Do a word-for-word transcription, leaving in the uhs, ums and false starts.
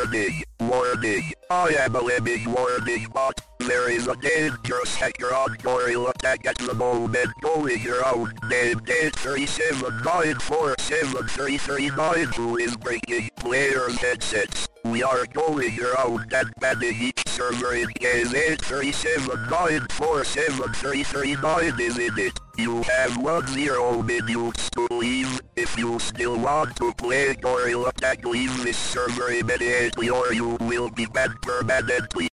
Warning, warning, I am a living warning bot. There is a dangerous hacker on Gorilla Tag at the moment going around named eight three seven nine four seven three three nine who is breaking players' headsets. We are going around and banning each server in case eight three seven nine four seven three three nine is in it. You have one zero minutes to leave. If you still want to play Gorilla Tag, leave this server immediately or you will be banned permanently.